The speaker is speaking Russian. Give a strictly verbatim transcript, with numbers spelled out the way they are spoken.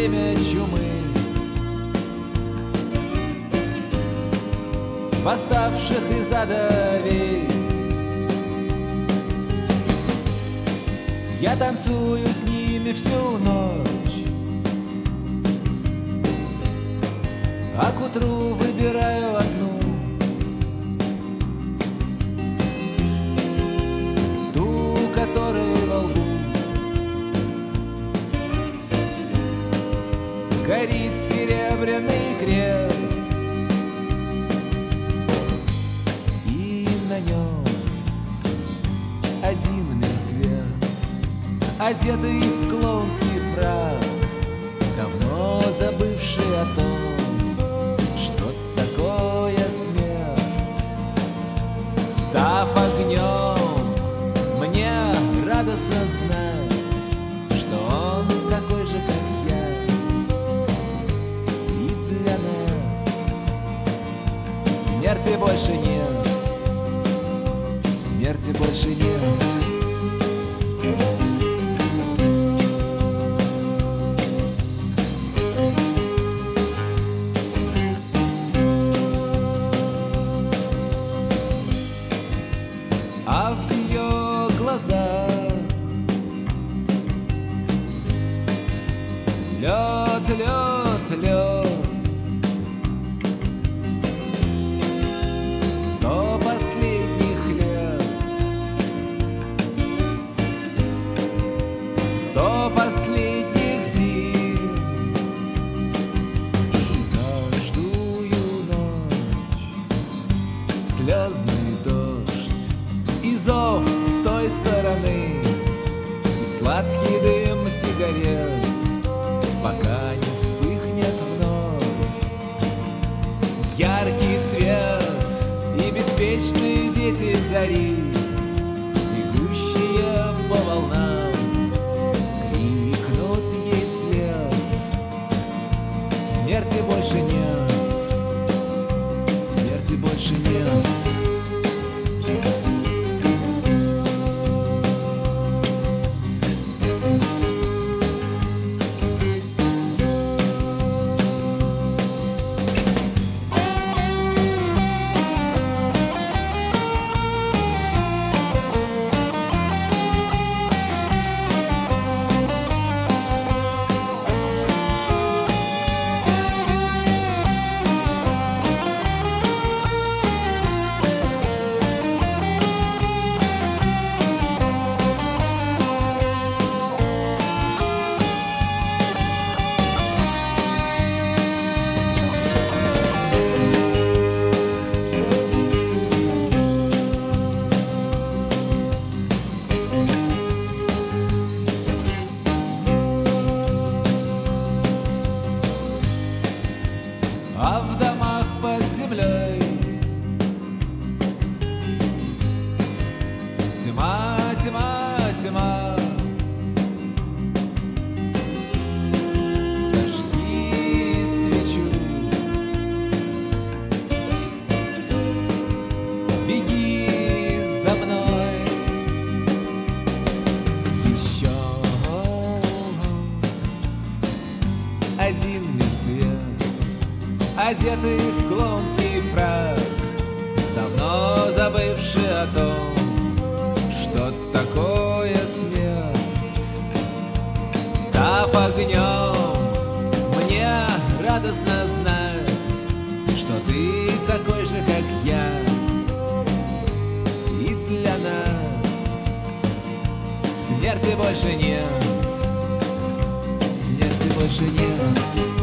время чумы, восставших из ада ведь. Я танцую с ними всю ночь, а к утру выбираю одну, ту, которая во лбу горит серебряный крест, и на нем один мертвец, одетый в клоунский фрак, давно забывший о том, что такое смерть. Став огнем, мне радостно знать, что он такой же, как я. И для нас смерти больше нет, смерти больше нет. А в ее глазах лед, лед, лед. Сто последних лет, сто последних зим, и каждую ночь слезный дождь и зов с той стороны, и сладкий дым сигарет, пока не вспыхнет вновь яркий свет и беспечные дети зари, бегущие по волнам, крикнут ей вслед: смерти больше нет, смерти больше нет. А в домах под землей тьма, тьма, тьма. Зажги свечу, беги за мной еще. Один мертвец, одетый в клоунский фрак, давно забывший о том, что такое смерть. Став огнем, мне радостно знать, что ты такой же, как я. И для нас смерти больше нет, смерти больше нет.